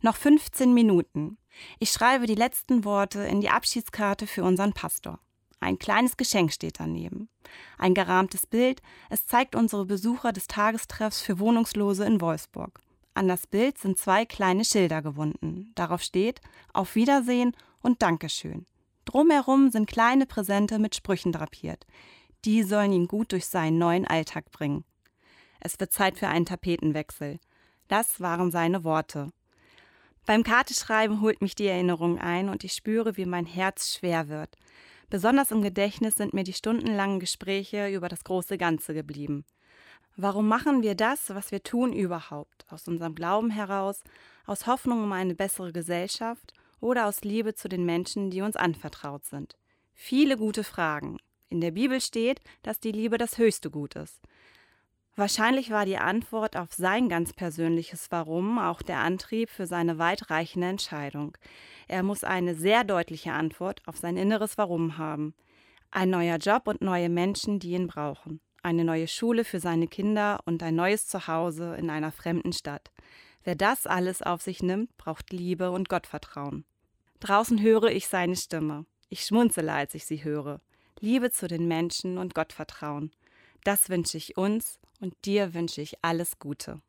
Noch 15 Minuten. Ich schreibe die letzten Worte in die Abschiedskarte für unseren Pastor. Ein kleines Geschenk steht daneben. Ein gerahmtes Bild. Es zeigt unsere Besucher des Tagestreffs für Wohnungslose in Wolfsburg. An das Bild sind 2 kleine Schilder gebunden. Darauf steht Auf Wiedersehen und Dankeschön. Drumherum sind kleine Präsente mit Sprüchen drapiert. Die sollen ihn gut durch seinen neuen Alltag bringen. Es wird Zeit für einen Tapetenwechsel. Das waren seine Worte. Beim Kartenschreiben holt mich die Erinnerung ein und ich spüre, wie mein Herz schwer wird. Besonders im Gedächtnis sind mir die stundenlangen Gespräche über das große Ganze geblieben. Warum machen wir das, was wir tun, überhaupt? Aus unserem Glauben heraus, aus Hoffnung um eine bessere Gesellschaft oder aus Liebe zu den Menschen, die uns anvertraut sind? Viele gute Fragen. In der Bibel steht, dass die Liebe das höchste Gut ist. Wahrscheinlich war die Antwort auf sein ganz persönliches Warum auch der Antrieb für seine weitreichende Entscheidung. Er muss eine sehr deutliche Antwort auf sein inneres Warum haben. Ein neuer Job und neue Menschen, die ihn brauchen. Eine neue Schule für seine Kinder und ein neues Zuhause in einer fremden Stadt. Wer das alles auf sich nimmt, braucht Liebe und Gottvertrauen. Draußen höre ich seine Stimme. Ich schmunzele, als ich sie höre. Liebe zu den Menschen und Gottvertrauen. Das wünsche ich uns und dir wünsche ich alles Gute.